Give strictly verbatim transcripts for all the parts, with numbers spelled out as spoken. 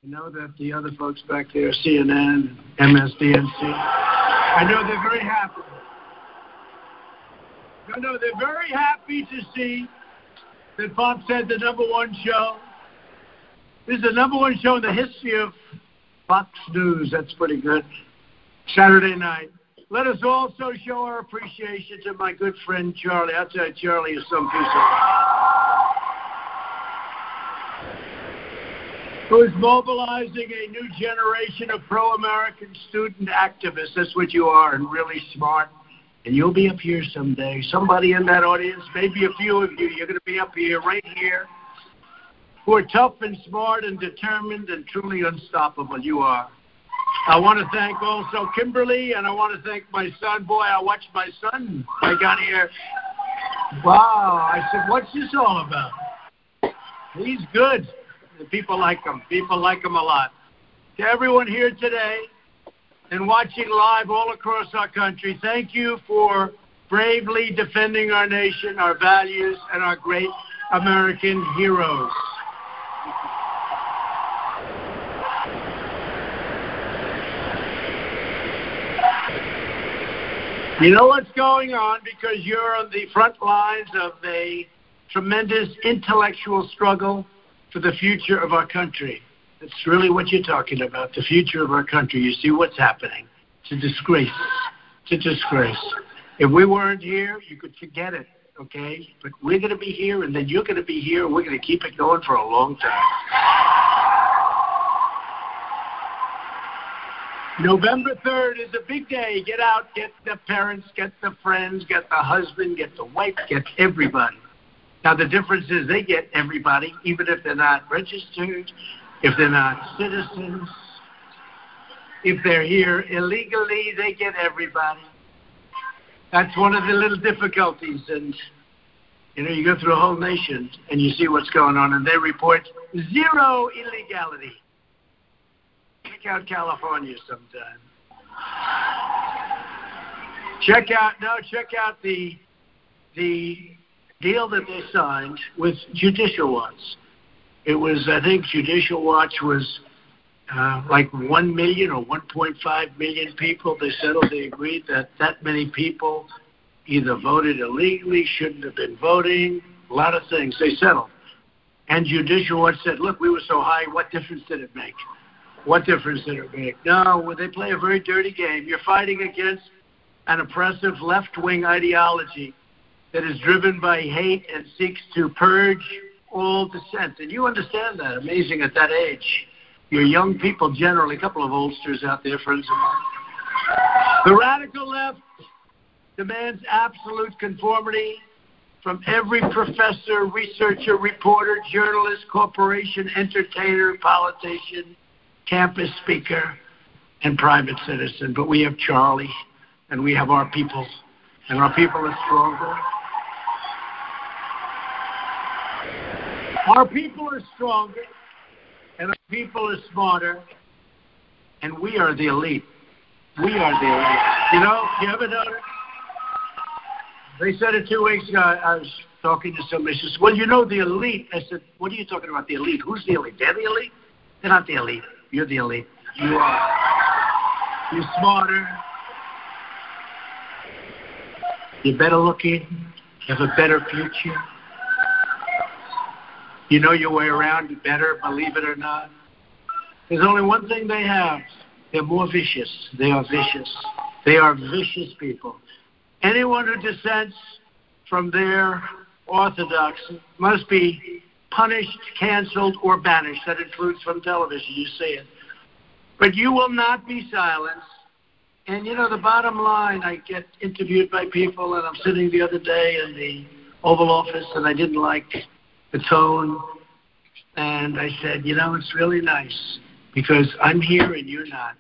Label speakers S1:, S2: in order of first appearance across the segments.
S1: I know that the other folks back there, C N N, M S D N C, I know they're very happy. No, no, they're very happy to see that Bob said the number one show. This is the number one show in the history of Fox News. That's pretty good. Saturday night. Let us also show our appreciation to my good friend Charlie. I'll tell you, Charlie is some piece of... who is mobilizing a new generation of pro-American student activists. That's what you are, and really smart. And you'll be up here someday. Somebody in that audience, maybe a few of you, you're going to be up here, right here, who are tough and smart and determined and truly unstoppable. You are. I want to thank also Kimberly, and I want to thank my son. Boy, I watched my son. I got here. Wow. I said, what's this all about? He's good. People like him. People like him a lot. To everyone here today and watching live all across our country, thank you for bravely defending our nation, our values, and our great American heroes. You know what's going on because you're on the front lines of a tremendous intellectual struggle for the future of our country. That's really what you're talking about, the future of our country. You see what's happening. It's a disgrace. It's a disgrace. If we weren't here, you could forget it, okay? But we're going to be here, and then you're going to be here, and we're going to keep it going for a long time. November third is a big day. Get out, get the parents, get the friends, get the husband, get the wife, get everybody. Now, the difference is they get everybody, even if they're not registered, if they're not citizens, if they're here illegally, they get everybody. That's one of the little difficulties. And, you know, you go through a whole nation and you see what's going on, and they report zero illegality. Check out California sometime. Check out, no, check out the, the deal that they signed with Judicial Watch. It was, I think, Judicial Watch was uh, like one million or one point five million people. They settled, they agreed that that many people either voted illegally, shouldn't have been voting, a lot of things. They settled. And Judicial Watch said, look, we were so high, what difference did it make? What difference did it make? No, well, they play a very dirty game. You're fighting against an oppressive left-wing ideology that is driven by hate and seeks to purge all dissent. And you understand that. Amazing at that age. You're young people generally, a couple of oldsters out there, friends of mine. The radical left demands absolute conformity from every professor, researcher, reporter, journalist, corporation, entertainer, politician, campus speaker, and private citizen. But we have Charlie, and we have our people, and our people are stronger. Our people are stronger, and our people are smarter, and we are the elite. We are the elite. You know, you ever notice? They said it two weeks ago. I was talking to somebody. She said, well, you know, the elite. I said, what are you talking about, the elite? Who's the elite? They're the elite? They're not the elite. You're the elite. You are. You're smarter. You're better looking. You have a better future. You know your way around better, believe it or not. There's only one thing they have. They're more vicious. They are vicious. They are vicious people. Anyone who dissents from their orthodoxy must be punished, canceled, or banished. That includes from television. You see it. But you will not be silenced. And, you know, the bottom line, I get interviewed by people, and I'm sitting the other day in the Oval Office, and I didn't like the tone. And I said, you know, it's really nice because I'm here and you're not.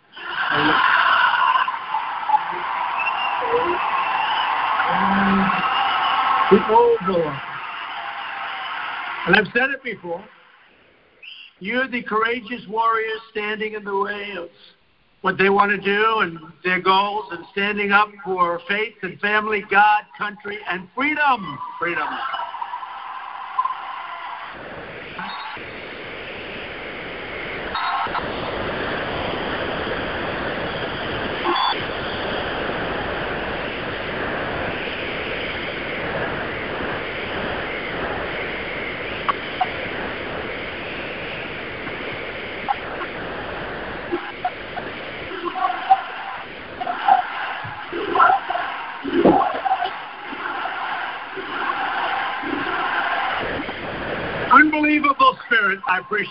S1: The Oval Office. And I've said it before. You're the courageous warriors standing in the way of what they want to do and their goals and standing up for faith and family, God, country, and freedom. Freedom.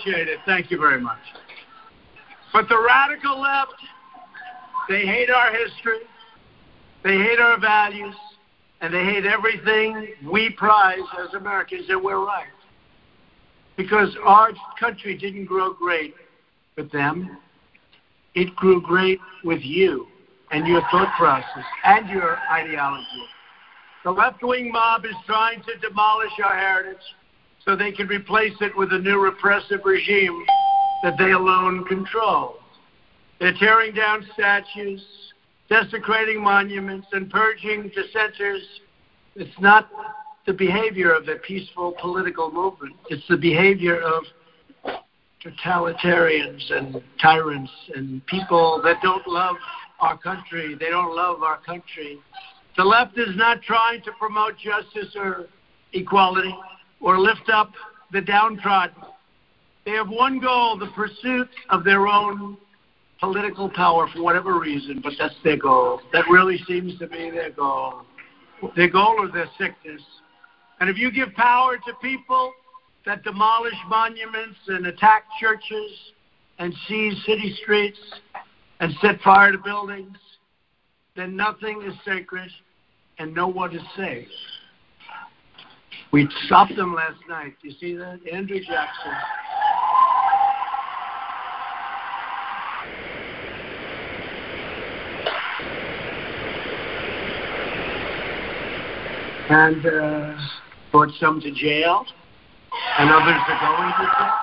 S1: appreciate it. Thank you very much. But the radical left, they hate our history, they hate our values, and they hate everything we prize as Americans, and we're right. Because our country didn't grow great with them. It grew great with you and your thought process and your ideology. The left-wing mob is trying to demolish our heritage so they can replace it with a new repressive regime that they alone control. They're tearing down statues, desecrating monuments, and purging dissenters. It's not the behavior of a peaceful political movement. It's the behavior of totalitarians and tyrants and people that don't love our country. They don't love our country. The left is not trying to promote justice or equality or lift up the downtrodden. They have one goal, the pursuit of their own political power for whatever reason, but that's their goal. That really seems to be their goal. Their goal is their sickness. And if you give power to people that demolish monuments and attack churches and seize city streets and set fire to buildings, then nothing is sacred and no one is safe. We stopped them last night. You see that? Andrew Jackson. And uh, brought some to jail, and others are going to jail.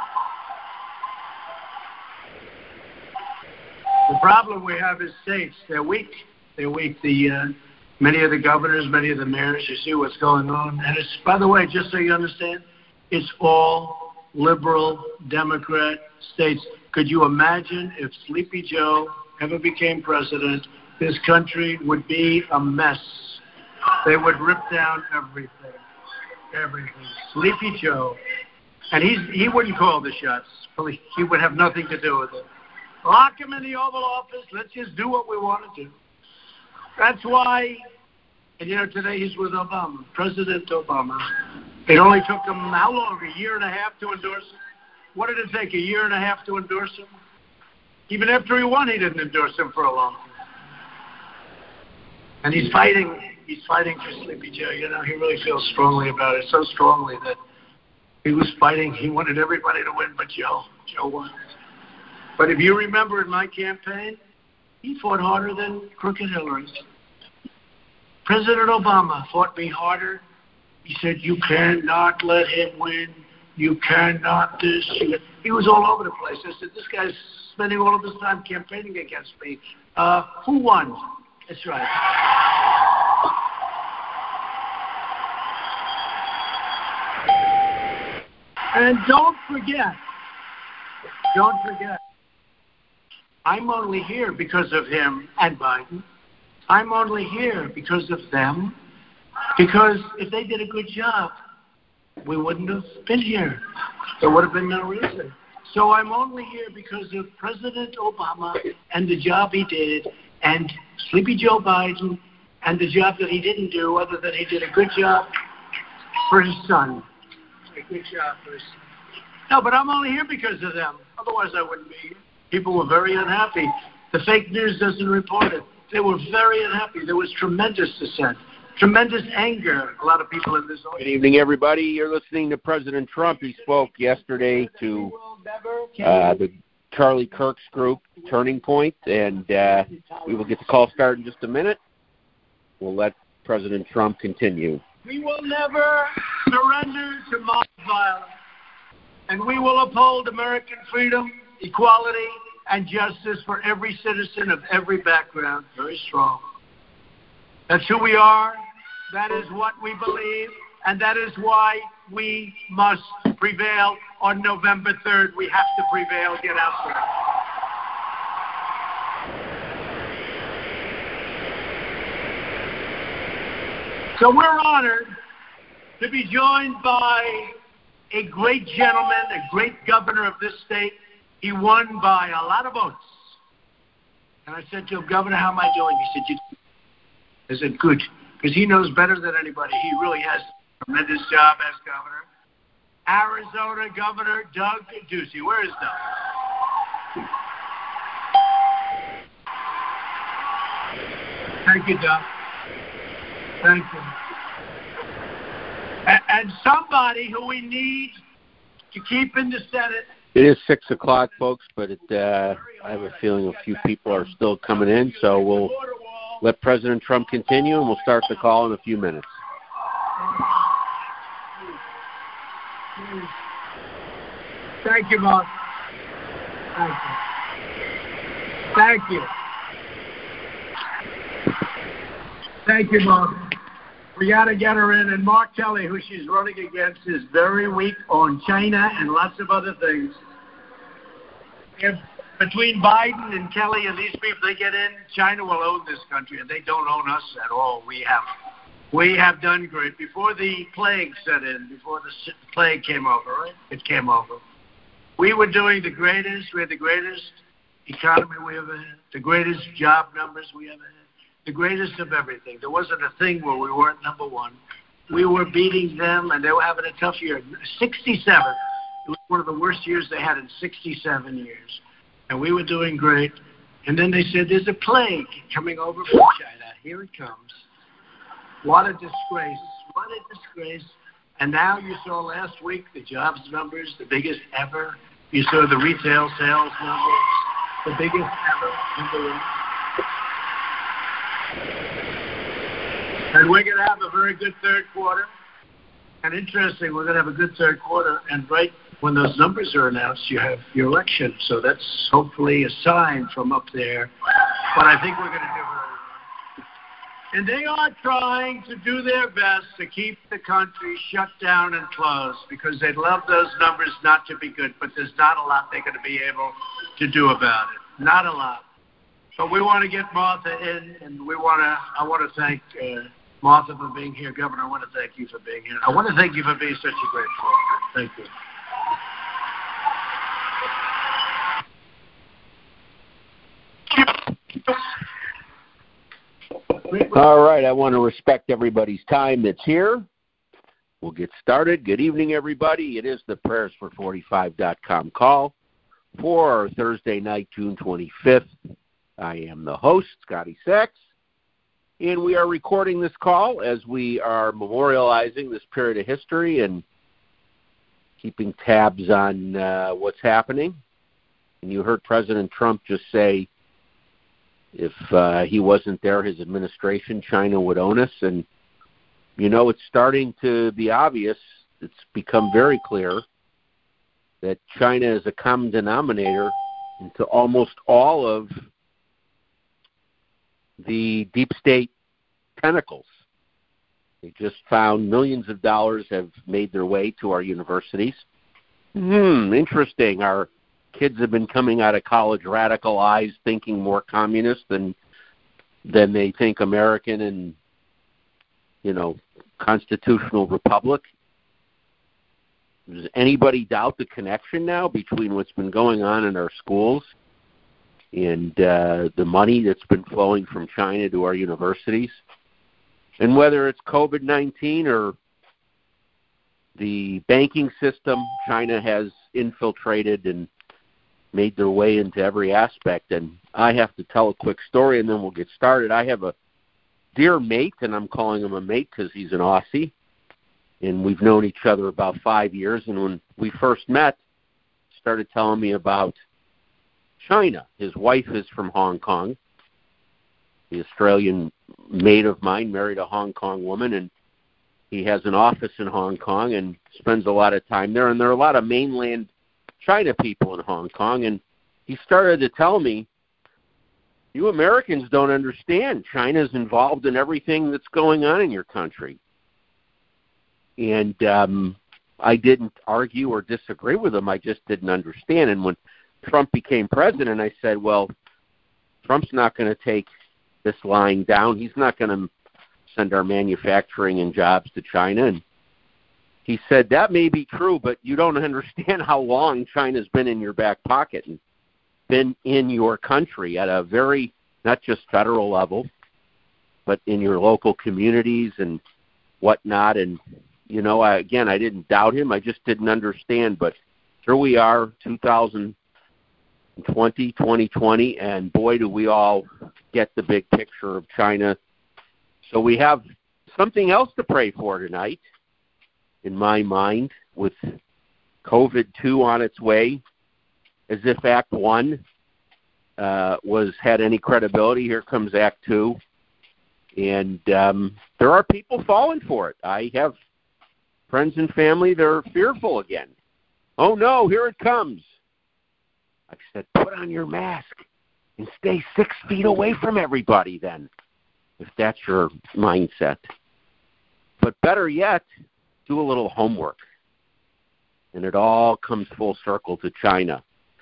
S1: The problem we have is states. They're weak. They're weak. The uh, many of the governors, many of the mayors, you see what's going on. And it's, by the way, just so you understand, it's all liberal Democrat states. Could you imagine if Sleepy Joe ever became president, this country would be a mess. They would rip down everything. Everything. Sleepy Joe. And he's, he wouldn't call the shots. He would have nothing to do with it. Lock him in the Oval Office. Let's just do what we want to do. That's why, and you know, today he's with Obama, President Obama. It only took him how long? A year and a half to endorse him? What did it take, a year and a half to endorse him? Even after he won, he didn't endorse him for a long time. And he's fighting. He's fighting for Sleepy Joe. You know, he really feels strongly about it, so strongly that he was fighting. He wanted everybody to win, but Joe, Joe won. But if you remember in my campaign, he fought harder than crooked Hillary. President Obama fought me harder. He said, you cannot let him win. You cannot this. He was all over the place. I said, this guy's spending all of his time campaigning against me. Uh, who won? That's right. And don't forget, don't forget, I'm only here because of him and Biden. I'm only here because of them. Because if they did a good job, we wouldn't have been here. There would have been no reason. So I'm only here because of President Obama and the job he did, and Sleepy Joe Biden and the job that he didn't do, other than he did a good job for his son. A good job for his son. No, but I'm only here because of them. Otherwise, I wouldn't be here. People were very unhappy. The fake news doesn't report it. They were very unhappy. There was tremendous dissent, tremendous anger. A lot of people in this audience.
S2: Good evening, everybody. You're listening to President Trump. He spoke yesterday to uh, the Charlie Kirk's group, Turning Point, and uh, we will get the call started in just a minute. We'll let President Trump continue.
S1: We will never surrender to mob violence, and we will uphold American freedom, equality, and justice for every citizen of every background. Very strong. That's who we are. That is what we believe. And that is why we must prevail on November third. We have to prevail. Get out there. So we're honored to be joined by a great gentleman, a great governor of this state. He won by a lot of votes. And I said to him, Governor, how am I doing? He said, you I said, good, because he knows better than anybody. He really has a tremendous job as governor. Arizona Governor Doug Ducey. Where is Doug? Thank you, Doug. Thank you. And, and somebody who we need to keep in the Senate.
S2: It is six o'clock, folks, but it, uh, I have a feeling a few people are still coming in, so we'll let President Trump continue, and we'll start the call in a few minutes.
S1: Thank you, Mark. Thank you. Thank you. Thank you, Mark. We got to get her in. And Mark Kelly, who she's running against, is very weak on China and lots of other things. If between Biden and Kelly and these people, they get in, China will own this country, and they don't own us at all. We have, we have done great. Before the plague set in, before the plague came over, right? It came over. We were doing the greatest. We had the greatest economy we ever had, the greatest job numbers we ever had, the greatest of everything. There wasn't a thing where we weren't number one. We were beating them, and they were having a tough year. sixty-seven. It was one of the worst years they had in sixty-seven years. And we were doing great. And then they said, there's a plague coming over from China. Here it comes. What a disgrace. What a disgrace. And now you saw last week the jobs numbers, the biggest ever. You saw the retail sales numbers, the biggest ever. And we're going to have a very good third quarter. And interesting, we're going to have a good third quarter. And right when those numbers are announced, you have your election. So that's hopefully a sign from up there. But I think we're going to do very well. And they are trying to do their best to keep the country shut down and closed because they'd love those numbers not to be good. But there's not a lot they're going to be able to do about it. Not a lot. But we want to get Martha in, and we want to. I want to thank uh, Martha for being here. Governor, I want to thank you for being here. I want to thank you for being such a great friend. Thank you.
S2: All right, I want to respect everybody's time that's here. We'll get started. Good evening, everybody. It is the prayers for forty-five dot com call for Thursday night, June twenty-fifth. I am the host, Scotty Sachs, and we are recording this call as we are memorializing this period of history and keeping tabs on uh, what's happening. And you heard President Trump just say if uh, he wasn't there, his administration, China would own us. And, you know, it's starting to be obvious. It's become very clear that China is a common denominator into almost all of the deep state tentacles. They just found millions of dollars have made their way to our universities. Hmm, interesting. Our kids have been coming out of college radicalized, thinking more communist than than they think American and, you know, constitutional republic. Does anybody doubt the connection now between what's been going on in our schools and uh, the money that's been flowing from China to our universities? And whether it's COVID nineteen or the banking system, China has infiltrated and made their way into every aspect. And I have to tell a quick story, and then we'll get started. I have a dear mate, and I'm calling him a mate because he's an Aussie, and we've known each other about five years. And when we first met, he started telling me about China. His wife is from Hong Kong. The Australian mate of mine married a Hong Kong woman, and he has an office in Hong Kong and spends a lot of time there. And there are a lot of mainland China people in Hong Kong. And he started to tell me, you Americans don't understand. China's involved in everything that's going on in your country. And um, I didn't argue or disagree with him. I just didn't understand. And when Trump became president, I said, well, Trump's not going to take this lying down. He's not going to send our manufacturing and jobs to China. And he said, that may be true, but you don't understand how long China's been in your back pocket and been in your country at a very, not just federal level, but in your local communities and whatnot. And you know, I, again, I didn't doubt him. I just didn't understand. But here we are, two thousand twenty, twenty twenty, and boy, do we all get the big picture of China. So we have something else to pray for tonight, in my mind, with COVID two on its way, as if Act one uh, was had any credibility. Here comes Act two. And um, there are people falling for it. I have friends and family that are fearful again. Oh, no, here it comes. I said, put on your mask and stay six feet away from everybody then, if that's your mindset. But better yet, do a little homework. And it all comes full circle to China.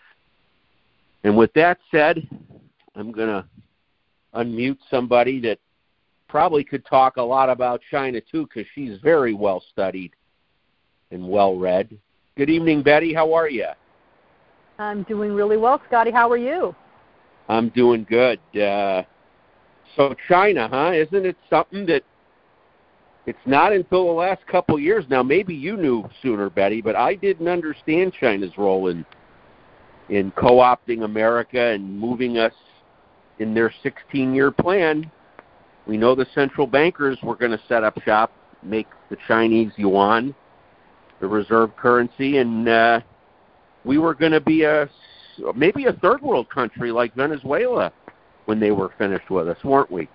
S2: And with that said, I'm going to unmute somebody that probably could talk a lot about China, too, because she's very well-studied and well-read. Good evening, Betty. How are you?
S3: I'm doing really well, Scotty. How are you?
S2: I'm doing good. Uh, so China, huh? Isn't it something that it's not until the last couple years now, maybe you knew sooner, Betty, but I didn't understand China's role in in co-opting America and moving us in their sixteen-year plan. We know the central bankers were going to set up shop, make the Chinese yuan the reserve currency, and uh, we were going to be a maybe a third world country like Venezuela when they were finished with us, weren't we?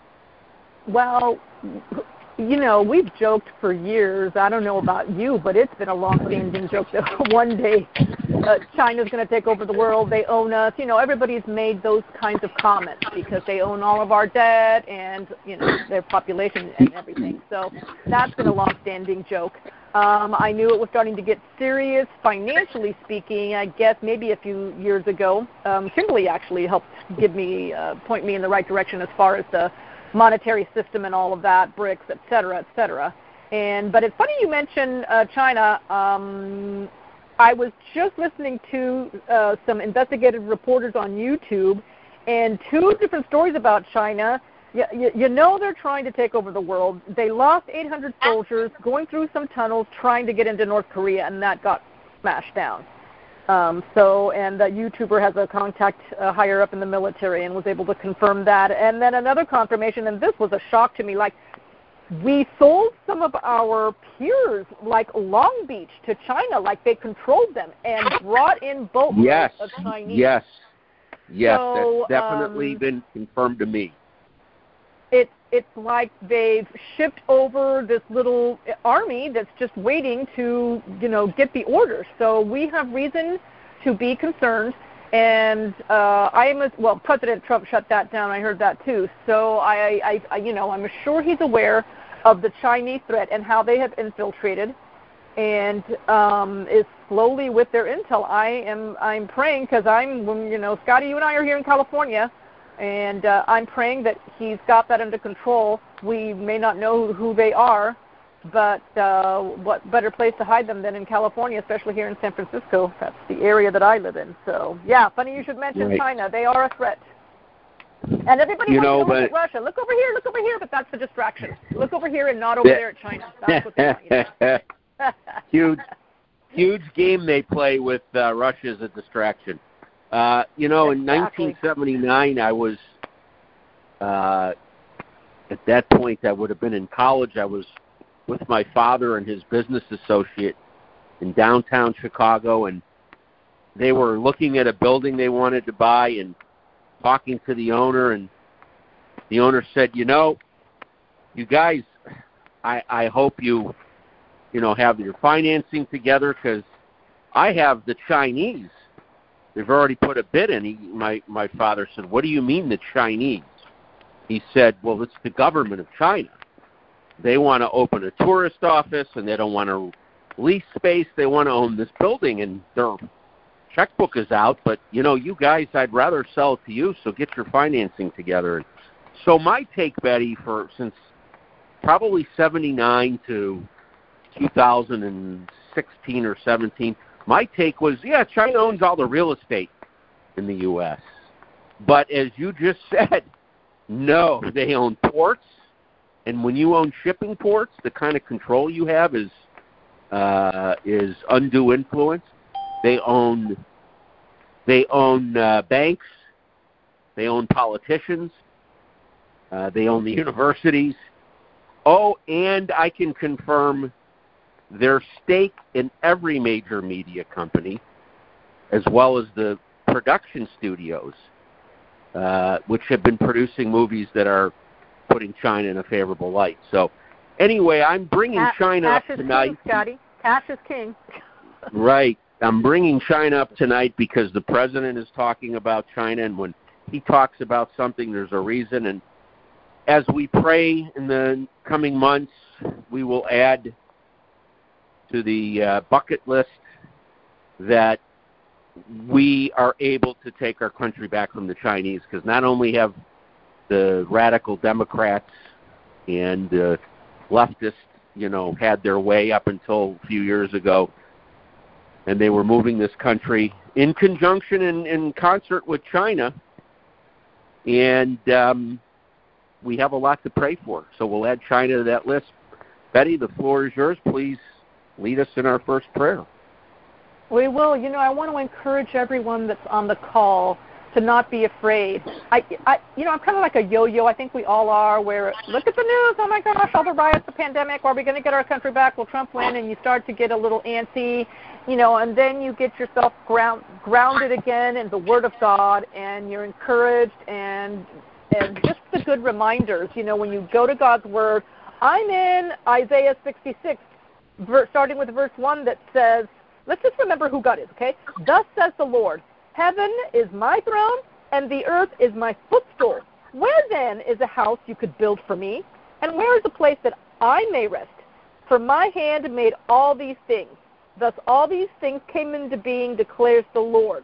S3: Well, you know, we've joked for years. I don't know about you, but it's been a long-standing joke that one day uh, China's going to take over the world. They own us. You know, everybody's made those kinds of comments because they own all of our debt and, you know, their population and everything. So that's been a long-standing joke. Um, I knew it was starting to get serious financially speaking. I guess maybe a few years ago. Um, Kimberly actually helped give me, uh, point me in the right direction as far as the monetary system and all of that, BRICS, et cetera, et cetera. And, but it's funny you mention uh, China. Um, I was just listening to uh, some investigative reporters on YouTube, and two different stories about China. You, you, you know they're trying to take over the world. They lost eight hundred soldiers going through some tunnels trying to get into North Korea, and that got smashed down. Um, so, and the YouTuber has a contact uh, higher up in the military and was able to confirm that. And then another confirmation, and this was a shock to me, like we sold some of our peers, like Long Beach, to China, like they controlled them and brought in boatloads
S2: yes.
S3: of Chinese.
S2: Yes, yes,
S3: so,
S2: that's definitely
S3: um,
S2: been confirmed to me.
S3: It's it's like they've shipped over this little army that's just waiting to, you know, get the orders. So we have reason to be concerned. And uh, I am, a, well, President Trump shut that down. I heard that too. So I, I, I, you know, I'm sure he's aware of the Chinese threat and how they have infiltrated, and um, is slowly with their intel. I am, I'm praying because I'm, you know, Scotty, you and I are here in California. And uh, I'm praying that he's got that under control. We may not know who they are, but uh, what better place to hide them than in California, especially here in San Francisco. That's the area that I live in. So, yeah, funny you should mention
S2: right.
S3: China. They are a threat. And everybody
S2: you
S3: wants
S2: know,
S3: to look
S2: but,
S3: at Russia. Look over here, look over here, but that's the distraction. Look over here and not over there at China. That's what they want you to do.
S2: huge, huge game they play with uh, Russia as a distraction. Uh, you know, in
S3: exactly.
S2: nineteen seventy-nine, I was, uh, at that point, I would have been in college. I was with my father and his business associate in downtown Chicago, and they were looking at a building they wanted to buy and talking to the owner, and the owner said, you know, you guys, I, I hope you, you know, have your financing together because I have the Chinese. They've already put a bid in. He, my, my father said, what do you mean the Chinese? He said, well, it's the government of China. They want to open a tourist office, and they don't want to lease space. They want to own this building, and their checkbook is out. But, you know, you guys, I'd rather sell it to you, so get your financing together. So my take, Betty, for since probably seventy-nine to two thousand sixteen or seventeen, my take was, yeah, China owns all the real estate in the U S But as you just said, no, they own ports, And when you own shipping ports, the kind of control you have is uh, is undue influence. They own they own uh, banks. They own politicians. Uh, they own the universities. Oh, and I can confirm their stake in every major media company, as well as the production studios, uh, which have been producing movies that are putting China in a favorable light. So, anyway, I'm bringing
S3: Cash,
S2: China
S3: cash
S2: up
S3: is
S2: tonight.
S3: King, Scotty. Cash is king.
S2: Right. I'm bringing China up tonight because the president is talking about China, and when he talks about something, there's a reason. And as we pray in the coming months, we will add to the uh, bucket list that we are able to take our country back from the Chinese, because not only have the radical Democrats and uh, leftists, you know, had their way up until a few years ago, and they were moving this country in conjunction and in concert with China, and um, we have a lot to pray for. So we'll add China to that list. Betty, the floor is yours. Please lead us in our first prayer.
S3: We will. You know, I want to encourage everyone that's on the call to not be afraid. I, I, you know, I'm kind of like a yo-yo. I think we all are, where look at the news. Oh, my gosh, all the riots, the pandemic. Are we going to get our country back? Will Trump win? And you start to get a little antsy, you know, and then you get yourself ground, grounded again in the Word of God, and you're encouraged, and and just the good reminders. You know, when you go to God's Word, I'm in Isaiah sixty-six, verse, starting with verse one that says, let's just remember who God is, okay? Thus says the Lord, heaven is my throne, and the earth is my footstool. Where then is a house you could build for me? And where is a place that I may rest? For my hand made all these things. Thus all these things came into being, declares the Lord.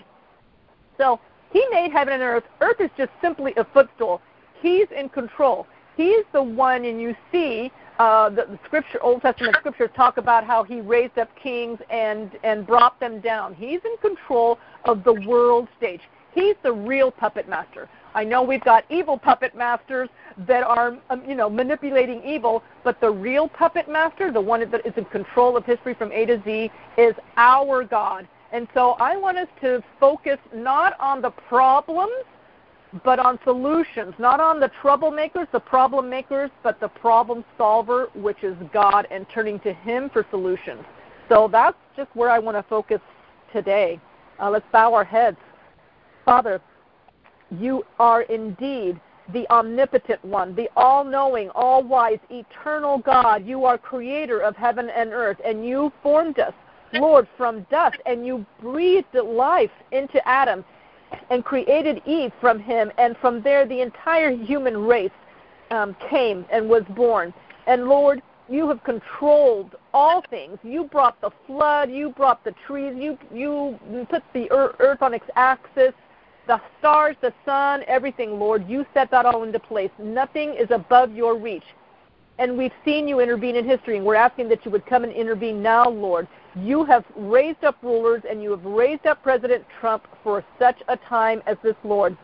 S3: So he made heaven and earth. Earth is just simply a footstool. He's in control. He's the one, and you see uh, the, the scripture, Old Testament scriptures talk about how he raised up kings and, and brought them down. He's in control of the world stage. He's the real puppet master. I know we've got evil puppet masters that are, um, you know, manipulating evil, but the real puppet master, the one that is in control of history from A to Z, is our God. And so I want us to focus not on the problems, but on solutions, not on the troublemakers, the problem makers, but the problem solver, which is God, and turning to him for solutions. So that's just where I want to focus today. Uh, let's bow our heads. Father, you are indeed the omnipotent one, the all-knowing, all-wise, eternal God. You are creator of heaven and earth, and you formed us, Lord, from dust, and you breathed life into Adam and created Eve from him, and from there the entire human race um, came and was born. And Lord, you have controlled all things. You brought the flood, you brought the trees, you you put the earth on its axis, the stars, the sun, everything, Lord. You set that all into place. Nothing is above your reach. And we've seen you intervene in history, and we're asking that you would come and intervene now, Lord. You have raised up rulers, and you have raised up President Trump for such a time as this, Lord.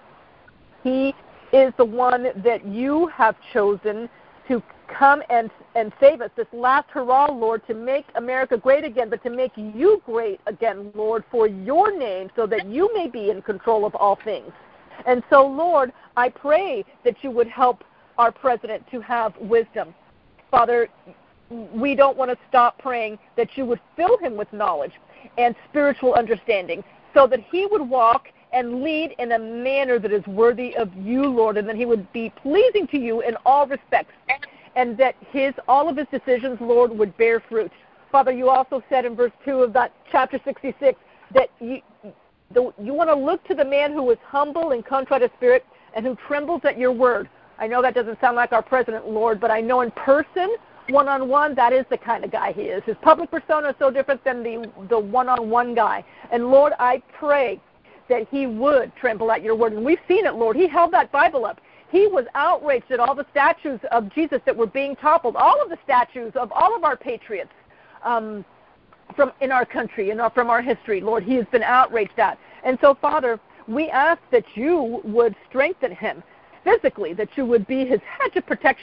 S3: He is the one that you have chosen to come and, and save us. This last hurrah, Lord, to make America great again, but to make you great again, Lord, for your name, so that you may be in control of all things. And so, Lord, I pray that you would help our president to have wisdom. Father, we don't want to stop praying that you would fill him with knowledge and spiritual understanding, so that he would walk and lead in a manner that is worthy of you, Lord, and that he would be pleasing to you in all respects, and that his all of his decisions, Lord, would bear fruit. Father, you also said in verse two of that chapter sixty-six that you, the, you want to look to the man who is humble and contrite of spirit and who trembles at your word. I know that doesn't sound like our president, Lord, but I know in person, one-on-one, that is the kind of guy he is. His public persona is so different than the, the one-on-one guy. And, Lord, I pray that he would tremble at your word. And we've seen it, Lord. He held that Bible up. He was outraged at all the statues of Jesus that were being toppled, all of the statues of all of our patriots um, from in our country and from our history, Lord. He has been outraged at. And so, Father, we ask that you would strengthen him physically, that you would be his hedge of protection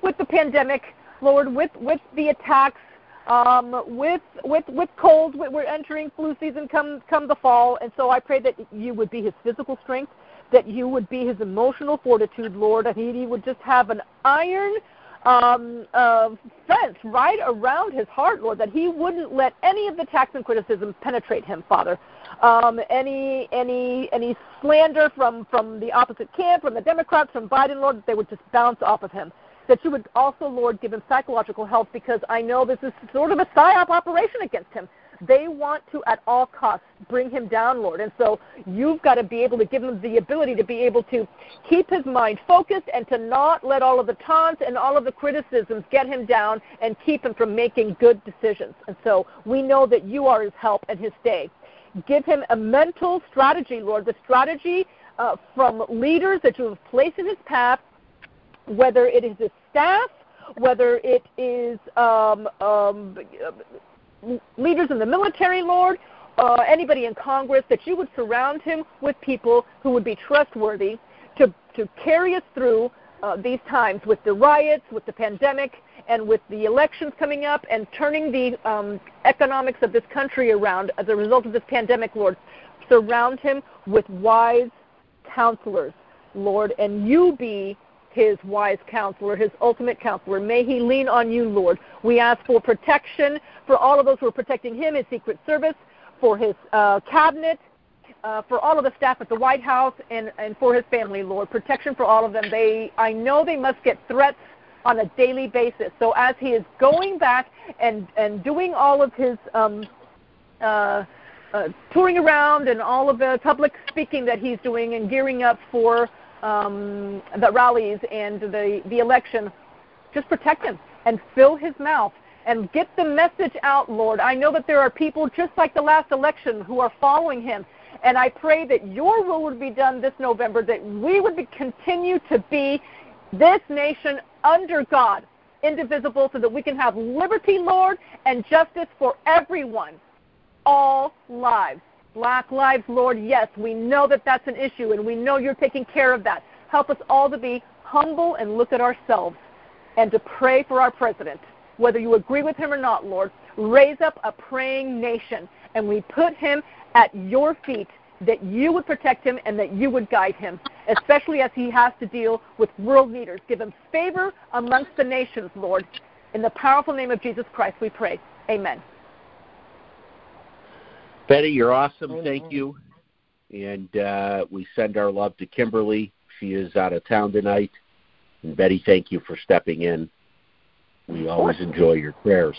S3: with the pandemic, Lord, with, with the attacks, um, with with with cold. We're entering flu season come come the fall, and so I pray that you would be his physical strength, that you would be his emotional fortitude, Lord, that he, he would just have an iron um, uh, fence right around his heart, Lord, that he wouldn't let any of the attacks and criticism penetrate him, Father. Um, any any any slander from, from the opposite camp, from the Democrats, from Biden, Lord, that they would just bounce off of him. That you would also, Lord, give him psychological help, because I know this is sort of a psyop operation against him. They want to, at all costs, bring him down, Lord. And so you've got to be able to give him the ability to be able to keep his mind focused and to not let all of the taunts and all of the criticisms get him down and keep him from making good decisions. And so we know that you are his help and his stay. Give him a mental strategy, Lord, the strategy uh, from leaders that you have placed in his path, whether it is his staff, whether it is um, um, leaders in the military, Lord, uh, anybody in Congress, that you would surround him with people who would be trustworthy to, to carry us through uh, these times with the riots, with the pandemic, and with the elections coming up, and turning the um, economics of this country around as a result of this pandemic, Lord. Surround him with wise counselors, Lord, and you be his wise counselor, his ultimate counselor. May he lean on you, Lord. We ask for protection for all of those who are protecting him, his Secret Service, for his uh, cabinet, uh, for all of the staff at the White House, and, and for his family, Lord. Protection for all of them. They, I know they must get threats on a daily basis. So as he is going back and, and doing all of his um, uh, uh, touring around and all of the public speaking that he's doing and gearing up for Um, the rallies and the, the election, just protect him and fill his mouth and get the message out, Lord. I know that there are people just like the last election who are following him, and I pray that your will would be done this November, that we would be, continue to be this nation under God, indivisible, so that we can have liberty, Lord, and justice for everyone, all lives. Black lives, Lord, yes, we know that that's an issue, and we know you're taking care of that. Help us all to be humble and look at ourselves and to pray for our president. Whether you agree with him or not, Lord, raise up a praying nation, and we put him at your feet, that you would protect him and that you would guide him, especially as he has to deal with world leaders. Give him favor amongst the nations, Lord. In the powerful name of Jesus Christ, we pray. Amen.
S2: Betty, you're awesome. Thank you. And uh, we send our love to Kimberly. She is out of town tonight. And Betty, thank you for stepping in. We always enjoy your prayers.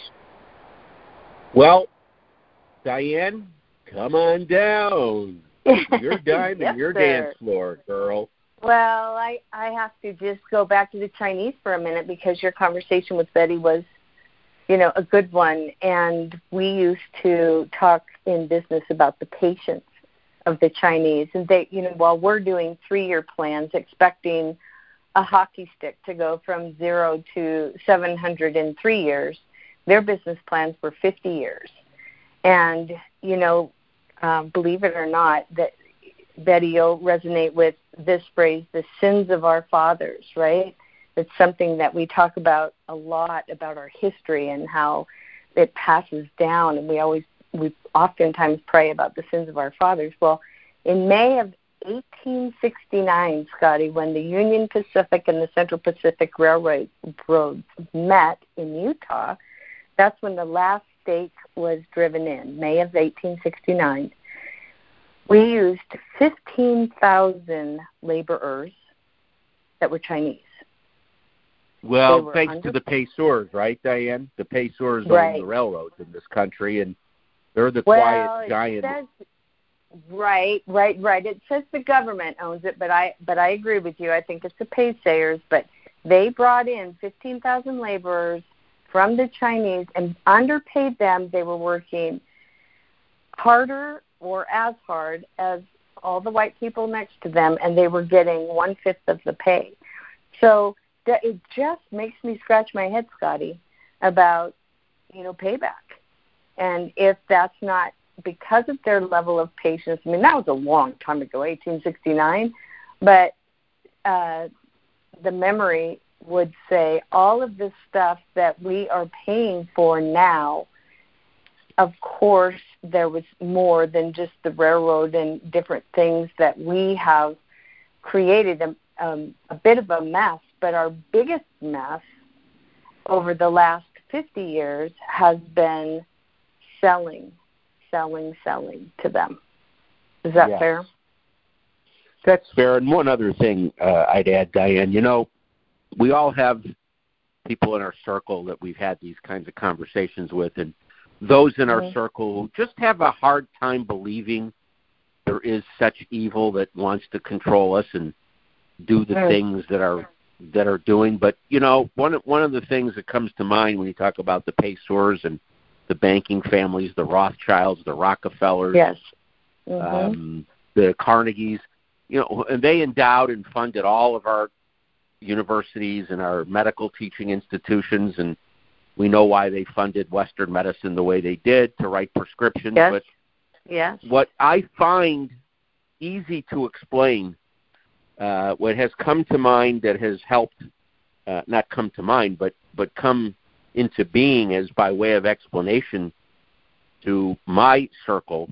S2: Well, Diane, come on down. Your dime
S4: yes,
S2: and your
S4: sir.
S2: dance floor, girl.
S4: Well, I, I have to just go back to the Chinese for a minute, because your conversation with Betty was, you know, a good one. And we used to talk in business about the patience of the Chinese. And they, you know, while we're doing three-year plans, expecting a hockey stick to go from zero to seven hundred in three years, their business plans were fifty years. And, you know, um, believe it or not, that Betty, you'll resonate with this phrase, the sins of our fathers, right? It's something that we talk about a lot, about our history and how it passes down, and we always, we oftentimes pray about the sins of our fathers. Well, in May of eighteen sixty-nine, Scotty, when the Union Pacific and the Central Pacific Railroad roads met in Utah, that's when the last stake was driven in, May of eighteen sixty-nine. We used fifteen thousand laborers that were Chinese.
S2: Well, thanks under- to the Pacers, right, Diane? The Pacers
S4: right.
S2: own the railroads in this country, and they're the
S4: well,
S2: quiet giant.
S4: Says, right, right, right. It says the government owns it, but I but I agree with you. I think it's the Pacers, but they brought in fifteen thousand laborers from the Chinese and underpaid them. They were working harder or as hard as all the white people next to them, and they were getting one-fifth of the pay. So it just makes me scratch my head, Scotty, about, you know, payback. And if that's not because of their level of patience, I mean, that was a long time ago, eighteen sixty-nine, but uh, the memory would say all of this stuff that we are paying for now, of course, there was more than just the railroad and different things that we have created a, um, a bit of a mess. But our biggest mess over the last fifty years has been selling, selling, selling to them. Is that
S2: yes.
S4: fair?
S2: That's fair. And one other thing uh, I'd add, Diane, you know, we all have people in our circle that we've had these kinds of conversations with, and those in our mm-hmm. circle who just have a hard time believing there is such evil that wants to control us and do the mm. things that are that are doing. But, you know, one, one of the things that comes to mind when you talk about the Pacers and the banking families, the Rothschilds, the Rockefellers,
S4: yes. mm-hmm.
S2: um, the Carnegies, you know, and they endowed and funded all of our universities and our medical teaching institutions, and we know why they funded Western medicine the way they did, to write prescriptions.
S4: Yes.
S2: But
S4: yes.
S2: what I find easy to explain, uh, what has come to mind that has helped, uh, not come to mind, but, but come into being as by way of explanation to my circle,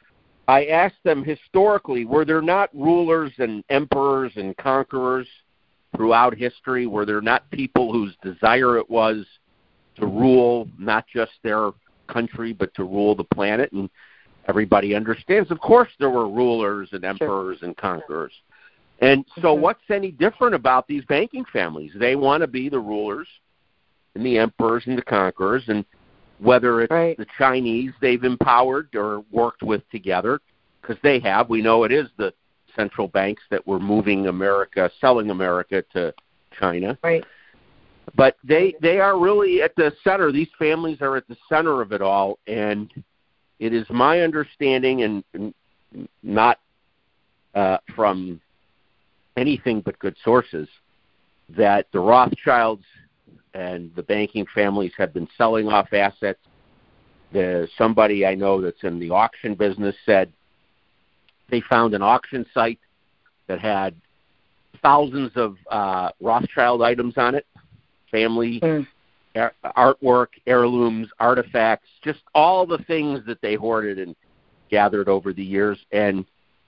S2: I asked them historically, were there not rulers and emperors and conquerors throughout history? Were there not people whose desire it was to rule not just their country, but to rule the planet? And everybody understands, of course, there were rulers and emperors sure. and conquerors. And so mm-hmm. what's any different about these banking families? They want to be the rulers and the emperors and the conquerors, and whether it's right. the Chinese they've empowered or worked with together, because they have. We know it is the central banks that were moving America, selling America to China.
S4: Right.
S2: But they, they are really at the center. These families are at the center of it all, and it is my understanding, and, and not uh, from anything but good sources, that the Rothschilds and the banking families have been selling off assets. The, somebody I know that's in the auction business said they found an auction site that had thousands of uh, Rothschild items on it, family mm. ar- artwork, heirlooms, artifacts, just all the things that they hoarded and gathered over the years. And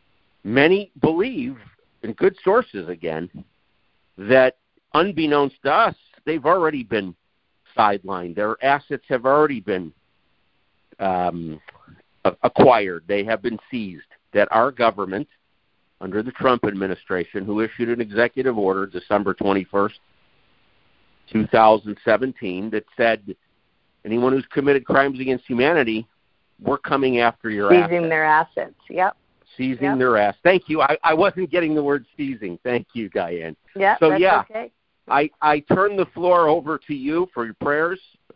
S2: many believe, in good sources again, that unbeknownst to us, they've already been sidelined. Their assets have already been um, acquired. They have been seized. That our government, under the Trump administration, who issued an executive order December twenty-first, twenty seventeen, that said anyone who's committed crimes against humanity, we're coming after your
S4: seizing
S2: assets.
S4: Seizing their assets, yep.
S2: Seizing
S4: yep.
S2: their assets. Thank you. I, I wasn't getting the word seizing. Thank you, Diane.
S4: Yeah,
S2: so,
S4: that's
S2: yeah,
S4: okay.
S2: I, I turn the floor over to you for your prayers.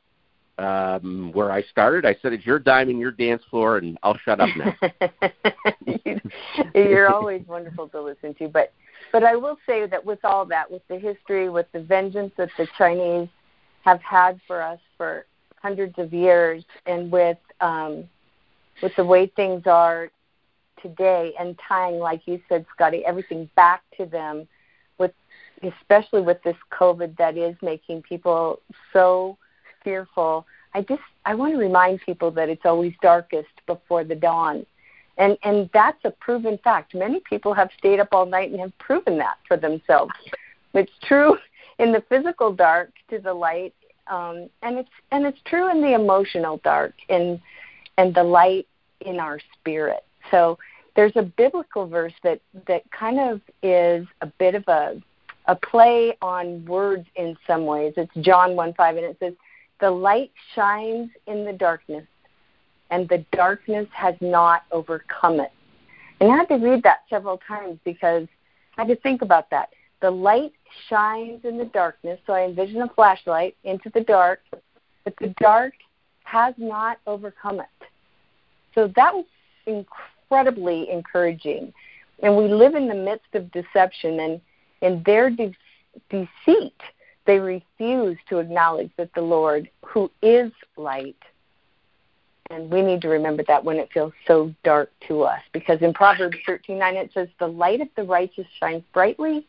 S2: Um, where I started, I said, it's your dime and your dance floor, and I'll shut up now.
S4: You're always wonderful to listen to. But but I will say that with all that, with the history, with the vengeance that the Chinese have had for us for hundreds of years, and with um, with the way things are today, and tying, like you said, Scotty, everything back to them, with especially with this COVID that is making people so fearful. I just I want to remind people that it's always darkest before the dawn. And and that's a proven fact. Many people have stayed up all night and have proven that for themselves. It's true in the physical dark to the light, um, and it's and it's true in the emotional dark and and the light in our spirit. So there's a biblical verse that, that kind of is a bit of a a play on words in some ways. It's John one five, and it says, the light shines in the darkness, and the darkness has not overcome it. And I had to read that several times because I had to think about that. The light shines in the darkness, so I envision a flashlight into the dark, but the dark has not overcome it. So that was incredibly encouraging. And we live in the midst of deception, and in their de- deceit, they refuse to acknowledge that the Lord, who is light, and we need to remember that when it feels so dark to us, because in Proverbs thirteen nine it says, the light of the righteous shines brightly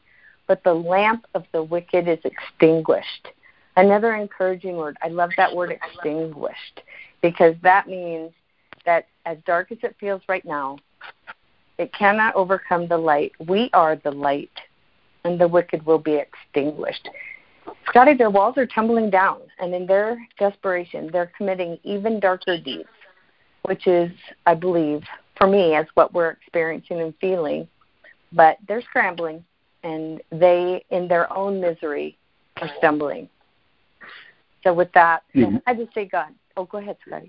S4: but the lamp of the wicked is extinguished. Another encouraging word. I love that word, extinguished, because that means that as dark as it feels right now, it cannot overcome the light. We are the light, and the wicked will be extinguished. Scotty, their walls are tumbling down, and in their desperation, they're committing even darker deeds, which is, I believe, for me, as what we're experiencing and feeling. But they're scrambling, and they, in their own misery, are stumbling. So with that, mm-hmm. I just say, God. Oh, go ahead, Scotty.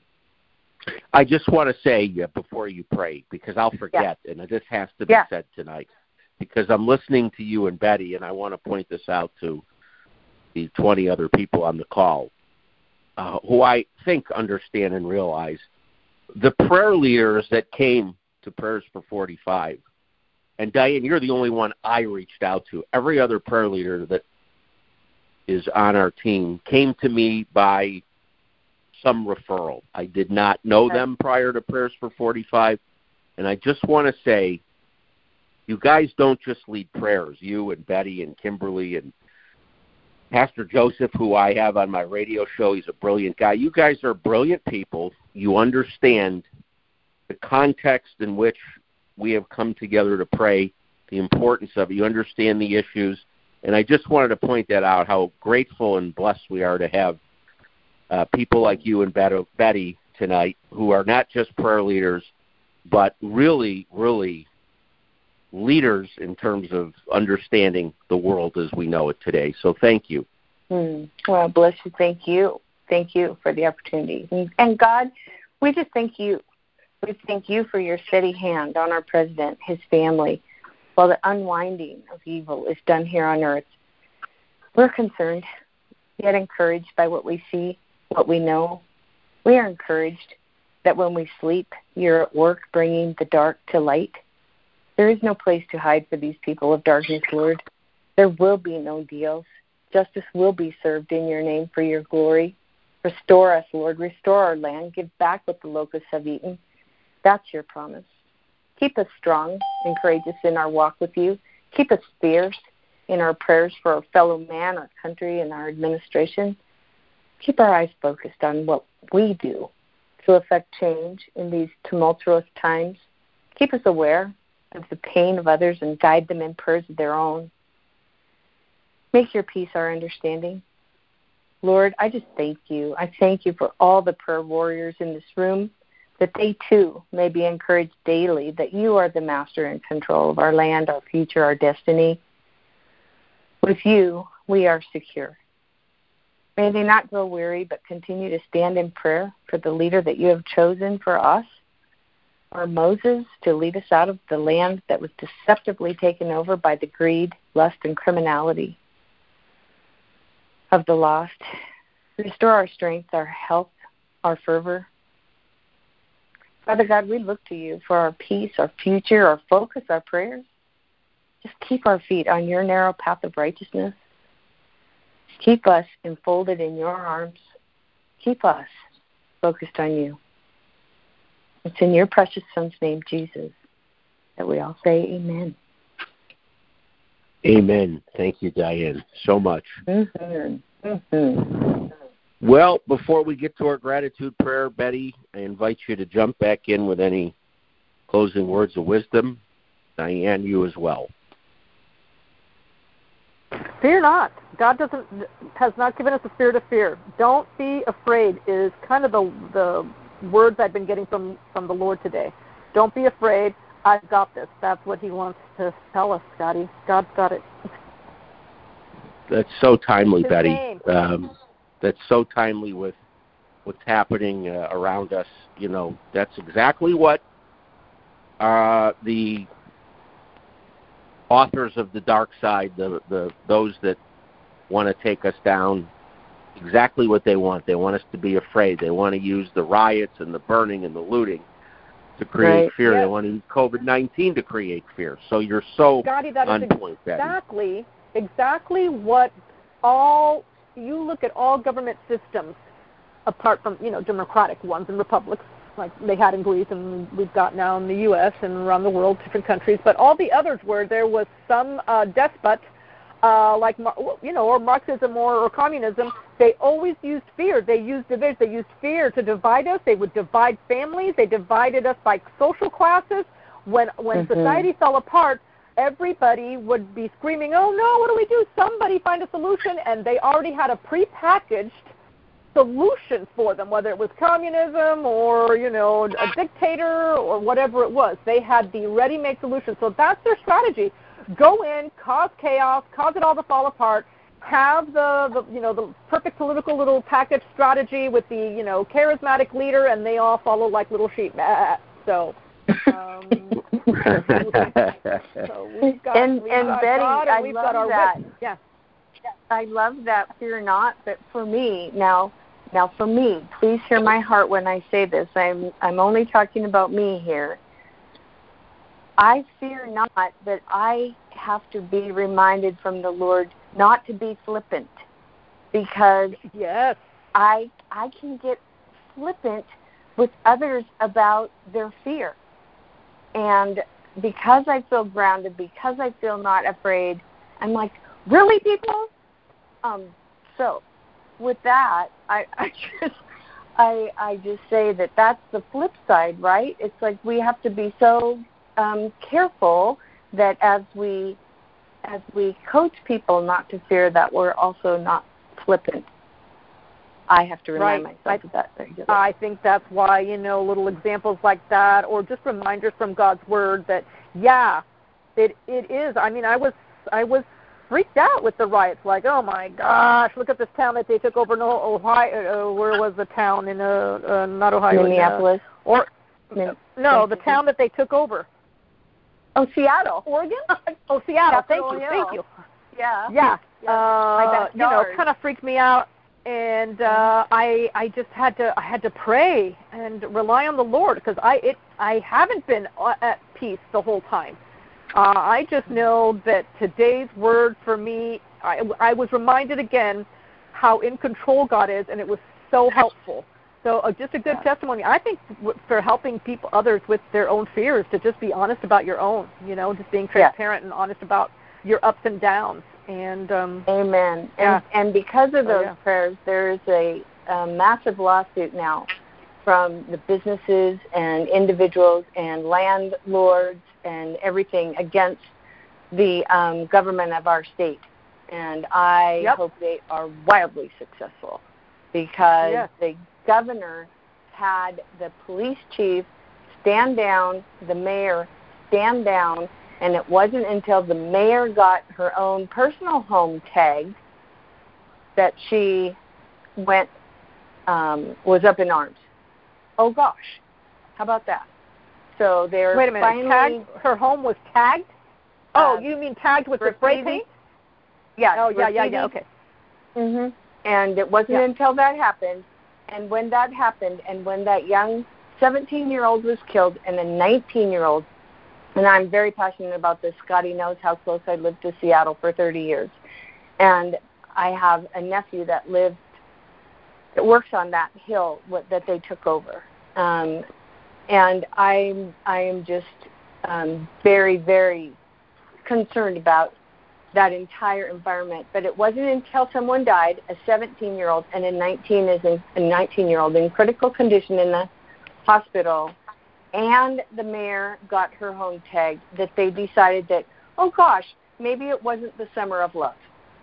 S2: I just want to say uh, before you pray, because I'll forget, yeah. and this has to be yeah. said tonight, because I'm listening to you and Betty, and I want to point this out to the twenty other people on the call, uh, who I think understand and realize the prayer leaders that came to Prayers for forty-five. And Diane, you're the only one I reached out to. Every other prayer leader that is on our team came to me by some referral. I did not know them prior to Prayers for forty-five. And I just want to say, you guys don't just lead prayers. You and Betty and Kimberly and Pastor Joseph, who I have on my radio show, he's a brilliant guy. You guys are brilliant people. You understand the context in which we have come together to pray, the importance of it. You understand the issues. And I just wanted to point that out, how grateful and blessed we are to have uh, people like you and Betty tonight, who are not just prayer leaders, but really, really leaders in terms of understanding the world as we know it today. So thank you.
S4: Mm. Well, bless you. Thank you. Thank you for the opportunity. And, and God, we just thank you. We thank you for your steady hand on our president, his family, while the unwinding of evil is done here on earth. We're concerned, yet encouraged by what we see, what we know. We are encouraged that when we sleep, you're at work bringing the dark to light. There is no place to hide for these people of darkness, Lord. There will be no deals. Justice will be served in your name for your glory. Restore us, Lord. Restore our land. Give back what the locusts have eaten. That's your promise. Keep us strong and courageous in our walk with you. Keep us fierce in our prayers for our fellow man, our country, and our administration. Keep our eyes focused on what we do to affect change in these tumultuous times. Keep us aware of the pain of others and guide them in prayers of their own. Make your peace our understanding. Lord, I just thank you. I thank you for all the prayer warriors in this room, that they too may be encouraged daily that you are the master and control of our land, our future, our destiny. With you, we are secure. May they not grow weary, but continue to stand in prayer for the leader that you have chosen for us, our Moses, to lead us out of the land that was deceptively taken over by the greed, lust, and criminality of the lost. Restore our strength, our health, our fervor. Father God, we look to you for our peace, our future, our focus, our prayers. Just keep our feet on your narrow path of righteousness. Keep us enfolded in your arms. Keep us focused on you. It's in your precious Son's name, Jesus, that we all say amen.
S2: Amen. Thank you, Diane, so much.
S4: Mm-hmm. Mm-hmm.
S2: Well, before we get to our gratitude prayer, Betty, I invite you to jump back in with any closing words of wisdom. Diane, you as well.
S3: Fear not. God doesn't has not given us a spirit of fear. Don't be afraid is kind of the the words I've been getting from, from the Lord today. Don't be afraid. I've got this. That's what he wants to tell us, Scotty. God's got it.
S2: That's so timely,
S3: His
S2: Betty.
S3: name.
S2: Um, that's so timely with what's happening uh, around us. You know, that's exactly what uh, the authors of the dark side, the, the those that want to take us down, exactly what they want. They want us to be afraid. They want to use the riots and the burning and the looting to create
S3: right.
S2: fear.
S3: Yes.
S2: They want to use COVID nineteen to create fear. So you're so
S3: Scotty, that
S2: on
S3: is
S2: point,
S3: exactly, Betty. exactly what all, you look at all government systems, apart from, you know, democratic ones and republics, like they had in Greece and we've got now in the U S and around the world, different countries, but all the others where there was some uh, despot uh, like, you know, or Marxism or, or communism, they always used fear. They used division. They used fear to divide us. They would divide families. They divided us by social classes. When when mm-hmm. society fell apart, everybody would be screaming, oh, no, what do we do? Somebody find a solution. And they already had a prepackaged solution for them, whether it was communism or, you know, a dictator or whatever it was. They had the ready-made solution. So that's their strategy. Go in, cause chaos, cause it all to fall apart, have the, the you know, the perfect political little package strategy with the, you know, charismatic leader, and they all follow like little sheep. So, um, so we've got,
S4: and,
S3: we've
S4: and
S3: got
S4: Betty,
S3: God, and
S4: I
S3: we've
S4: love
S3: got our
S4: that.
S3: wit. Yeah.
S4: I love that, fear not, but for me, now, now for me, please hear my heart when I say this. I'm, I'm only talking about me here. I fear not, but I have to be reminded from the Lord not to be flippant, because
S3: yes,
S4: I I can get flippant with others about their fear. And because I feel grounded, because I feel not afraid, I'm like, really, people? Um, so with that, I, I just I I just say that that's the flip side, right? It's like we have to be so um, careful that as we as we coach people not to fear, that we're also not flippant. I have to remind
S3: right.
S4: myself
S3: I,
S4: of that regularly.
S3: I think that's why, you know, little examples like that, or just reminders from God's Word that, yeah, it it is. I mean, I was I was freaked out with the riots. Like, oh my gosh, look at this town that they took over in Ohio. Uh, where was the town in uh, uh not Ohio?
S4: Minneapolis.
S3: In, uh, or Min- no, the town that they took over.
S4: Oh, Seattle,
S3: Oregon. Oh, Seattle.
S4: Capitol
S3: Thank you.
S4: Hill.
S3: Thank you.
S4: Yeah.
S3: Yeah.
S4: yeah.
S3: Uh, you know, kind of freaked me out. And uh, I I just had to I had to pray and rely on the Lord, because I it I haven't been at peace the whole time. Uh, I just know that today's word for me, I, I was reminded again how in control God is, and it was so helpful. So uh, just a good yeah. testimony. I think w- for helping people, others with their own fears, to just be honest about your own. You know, just being transparent yeah. and honest about your ups and downs. And um,
S4: amen.
S3: Yeah.
S4: And and because of those
S3: oh, yeah.
S4: prayers, there is a, a massive lawsuit now from the businesses and individuals and landlords and everything against the um, government of our state. And I
S3: yep.
S4: hope they are wildly successful, because
S3: yeah.
S4: the governor had the police chief stand down, the mayor stand down, and it wasn't until the mayor got her own personal home tagged that she went, um, was up in arms. Oh, gosh. How about that? So they're
S3: Wait a minute.
S4: finally...
S3: Tagged, her home was tagged? Oh,
S4: uh,
S3: you mean tagged with the spray paint?
S4: Yeah.
S3: Oh, yeah, yeah, yeah, okay.
S4: Mm-hmm. And it wasn't
S3: yeah.
S4: until that happened, and when that happened, and when that young seventeen-year-old was killed and a nineteen-year-old, and I'm very passionate about this. Scotty knows how close I lived to Seattle for thirty years. And I have a nephew that lived, that works on that hill what, that they took over. Um, and I'm, I am just um, very, very concerned about that entire environment. But it wasn't until someone died, a seventeen-year-old and a nineteen is in, a nineteen-year-old in critical condition in the hospital, and the mayor got her home tagged, that they decided that, oh, gosh, maybe it wasn't the summer of love.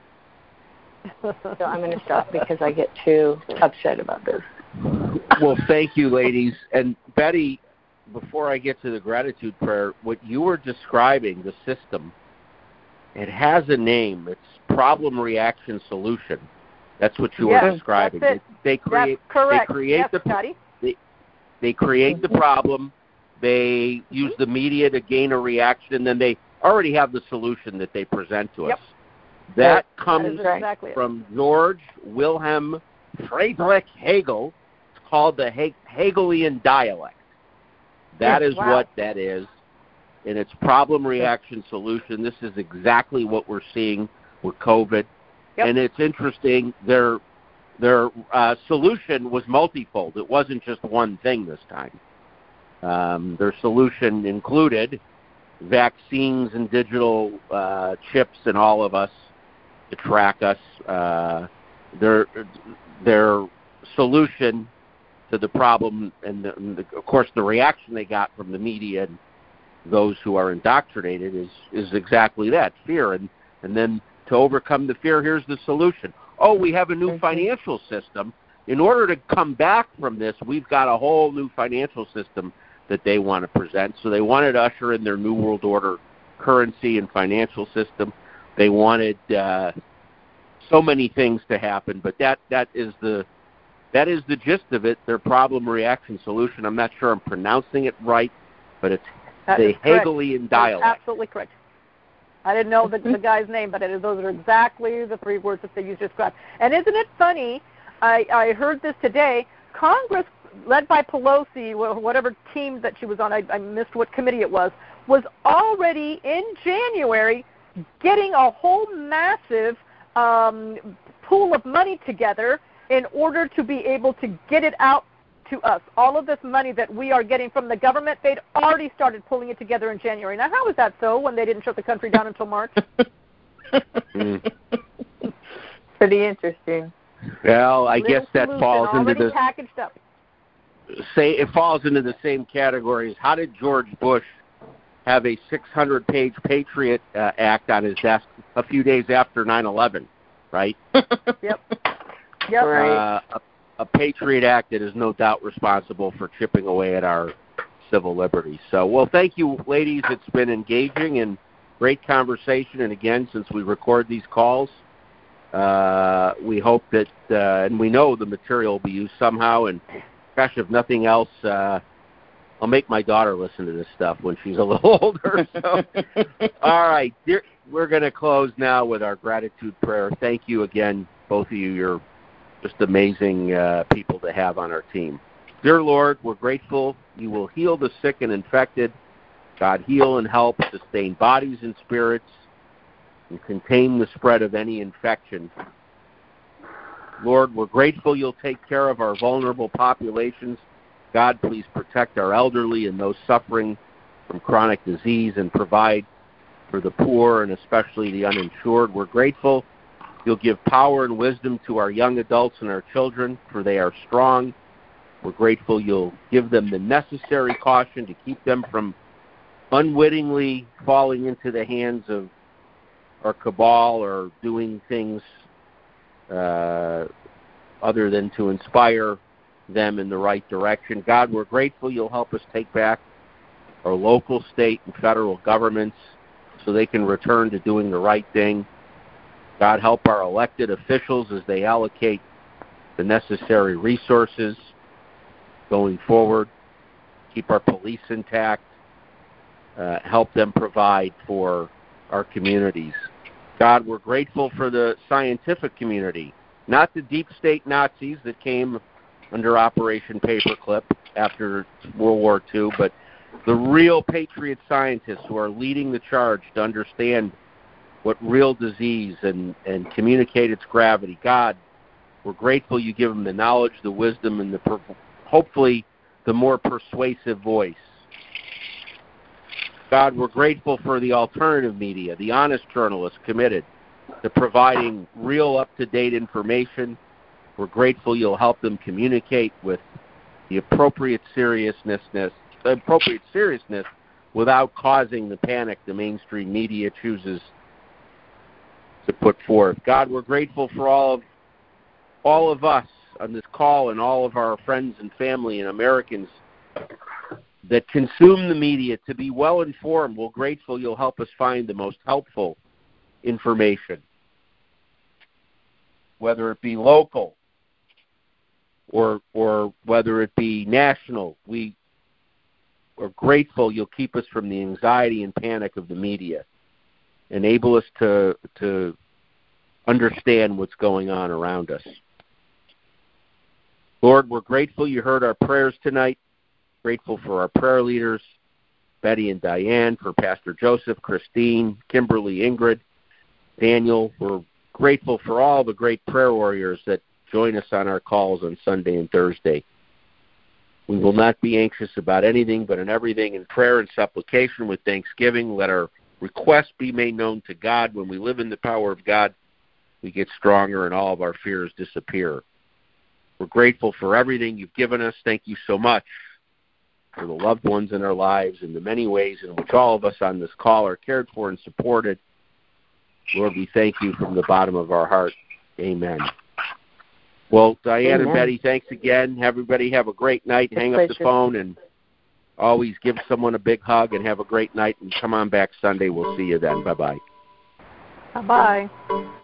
S4: So I'm going to stop because I get too upset about this.
S2: Well, thank you, ladies. And Betty, before I get to the gratitude prayer, what you were describing, the system, it has a name. It's problem, reaction, solution. That's what you
S3: yes,
S2: were describing.
S3: That's it.
S2: They, they create,
S3: that's correct.
S2: They create
S3: yes,
S2: the
S3: Scotty.
S2: they, they create the problem. They use the media to gain a reaction, and then they already have the solution that they present to
S3: yep.
S2: us. That comes
S3: that exactly
S2: from George Wilhelm Friedrich Hegel. It's called the he- Hegelian dialect. That
S3: yeah,
S2: is
S3: wow.
S2: what that is. And it's problem, reaction, solution. This is exactly what we're seeing with COVID.
S3: Yep.
S2: And it's interesting, their, their uh, solution was multifold. It wasn't just one thing this time. Um, their solution included vaccines and digital uh, chips in all of us, to track us. Uh, their their solution to the problem, and, the, and the, of course the reaction they got from the media and those who are indoctrinated is, is exactly that, fear. And, and then to overcome the fear, here's the solution. Oh, we have a new financial system. In order to come back from this, we've got a whole new financial system that they want to present. So they wanted to usher in their New World Order currency and financial system. They wanted uh, so many things to happen, but that, that is the that is the gist of it. Their problem, reaction, solution. I'm not sure I'm pronouncing it right, but it's
S3: that
S2: the Hegelian dialect.
S3: Absolutely correct. I didn't know the, the guy's name, but it, those are exactly the three words that they use to describe. And isn't it funny? I, I heard this today. Congress, led by Pelosi, whatever team that she was on, I, I missed what committee it was, was already in January getting a whole massive um, pool of money together in order to be able to get it out to us. All of this money that we are getting from the government, they'd already started pulling it together in January. Now, how is that so when they didn't shut the country down until March?
S2: mm.
S4: Pretty interesting.
S2: Well, I guess that falls into the
S3: packaged up.
S2: Say it falls into the same category as how did George Bush have a six hundred page Patriot uh, Act on his desk a few days after nine eleven, right?
S3: Yep. Yep.
S2: Uh, a, a Patriot Act that is no doubt responsible for chipping away at our civil liberties. So, well, thank you, ladies. It's been engaging and great conversation. And again, since we record these calls, uh, we hope that, uh, and we know the material will be used somehow. And gosh, if nothing else, uh, I'll make my daughter listen to this stuff when she's a little older. So, all right, dear, we're going to close now with our gratitude prayer. Thank you again, both of you. You're just amazing uh, people to have on our team. Dear Lord, we're grateful you will heal the sick and infected. God, heal and help sustain bodies and spirits and contain the spread of any infection. Lord, we're grateful you'll take care of our vulnerable populations. God, please protect our elderly and those suffering from chronic disease and provide for the poor and especially the uninsured. We're grateful you'll give power and wisdom to our young adults and our children, for they are strong. We're grateful you'll give them the necessary caution to keep them from unwittingly falling into the hands of our cabal or doing things uh, other than to inspire them in the right direction. God, we're grateful you'll help us take back our local, state, and federal governments so they can return to doing the right thing. God, help our elected officials as they allocate the necessary resources going forward. Keep our police intact. Uh, help them provide for our communities. God, we're grateful for the scientific community, not the deep state Nazis that came under Operation Paperclip after World War Two, but the real patriot scientists who are leading the charge to understand what real disease and, and communicate its gravity. God, we're grateful you give them the knowledge, the wisdom, and the per- hopefully the more persuasive voice. God, we're grateful for the alternative media, the honest journalists committed to providing real up-to-date information. We're grateful you'll help them communicate with the appropriate seriousness, appropriate seriousness without causing the panic the mainstream media chooses to put forth. God, we're grateful for all of all of us on this call and all of our friends and family and Americans that consume the media to be well informed. We're grateful you'll help us find the most helpful information, whether it be local or or whether it be national. We are grateful you'll keep us from the anxiety and panic of the media. Enable us to to understand what's going on around us. Lord, we're grateful you heard our prayers tonight. Grateful for our prayer leaders, Betty and Diane, for Pastor Joseph, Christine, Kimberly, Ingrid, Daniel. We're grateful for all the great prayer warriors that join us on our calls on Sunday and Thursday. We will not be anxious about anything, but in everything in prayer and supplication with thanksgiving, let our requests be made known to God. When we live in the power of God, we get stronger and all of our fears disappear. We're grateful for everything you've given us. Thank you so much for the loved ones in our lives and the many ways in which all of us on this call are cared for and supported. Lord, we thank you from the bottom of our heart. Amen. Well, Diane Amen. and Betty, thanks again. Everybody have a great night. It's Hang up the phone and always give someone a big hug and have a great night. And come on back Sunday. We'll see you then. Bye-bye.
S3: Bye-bye.